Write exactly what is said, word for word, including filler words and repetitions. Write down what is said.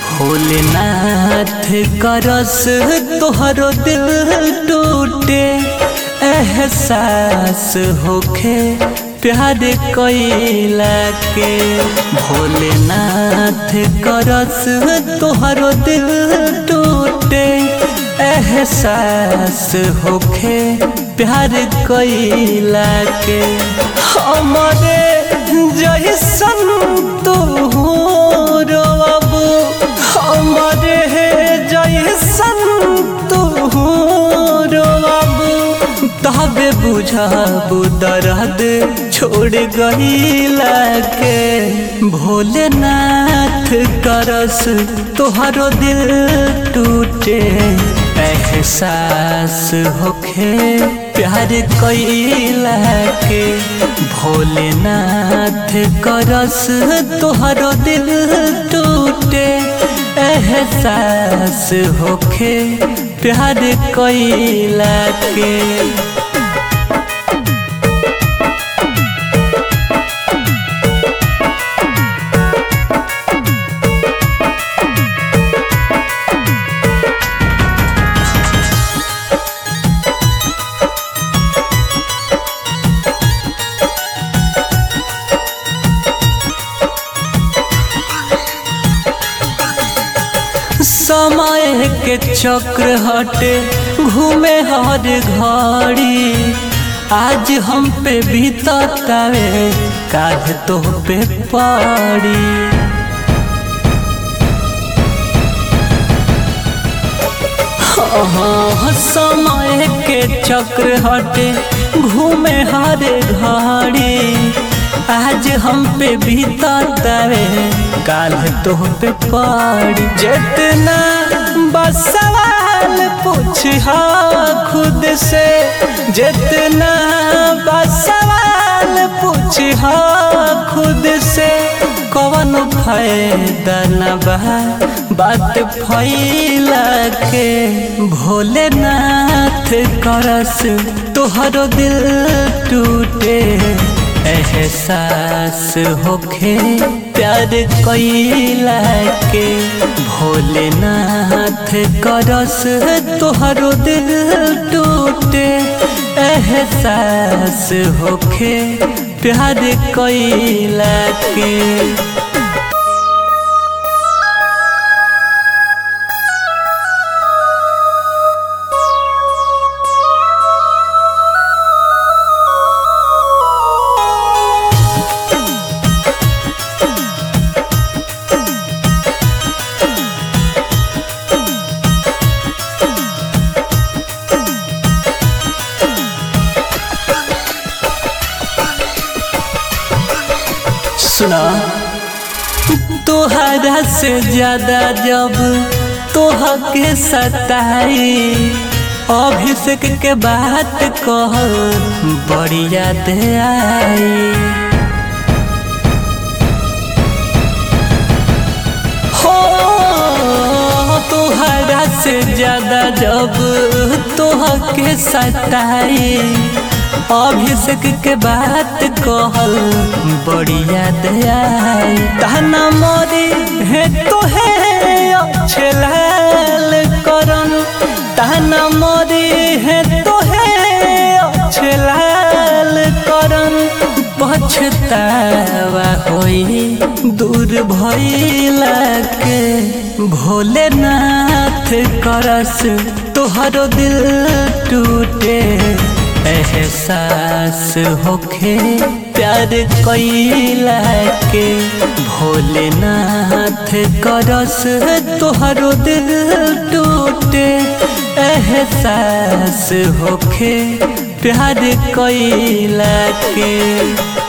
भोलेनाथ करस तोहरो दिल टूटे, एहसास होखे प्यार कइला के। भोलेनाथ करस तोहरो दिल टूटे, एहसास होखे प्यार कइला के। हमरे जैसन तू रोबू, हमरे जैसन तू रोबू, तबे बुझाबू दर्द छोड़ गइला के। भोलेनाथ करस तोहरो दिल टूटे, एहसास होखे प्यार कइला के। भोलेनाथ करस तोहरो दिल टूटे, एहसास होखे प्यार कइला के। समय के चक्र हटे घूमे हर घड़ी, आज हम पे बीततावे काहे तो पे पड़ी। हाँ, समय के चक्र हटे घूमे हर घड़ी, आज हम पे बीततावे काल तो पे पड़ी। जितना बस सवाल पूछा खुद से, जितना बस सवाल पूछा खुद से, कौन फायदा न बा बात फैला के। भोलेनाथ करस तोहरो दिल टूटे, एहसास होखे प्यार कइला के। भोलेनाथ करस तोहरो दिल टूटे, एहसास होखे प्यार कइला के। सुना, तोहरा से ज्यादा जब तोह के सताई, अभिषेक के बात कह बड़ी याद आई। हो तोहरा से ज्यादा जब तोह के सताई, अभिषेक के बात कहल बड़ी याद आई। ताना मोरी है तो है अच्छे लाल करन, ताना मोरी है तो है अच्छे लाल करन। पछतावा होई दूर भइला के। भोलेनाथ करस तोहरो दिल टूटे, एहसास होखे प्यार कइला के। भोलेनाथ करस तोहरो दिल टूटे, एहसास होखे प्यार कइला के।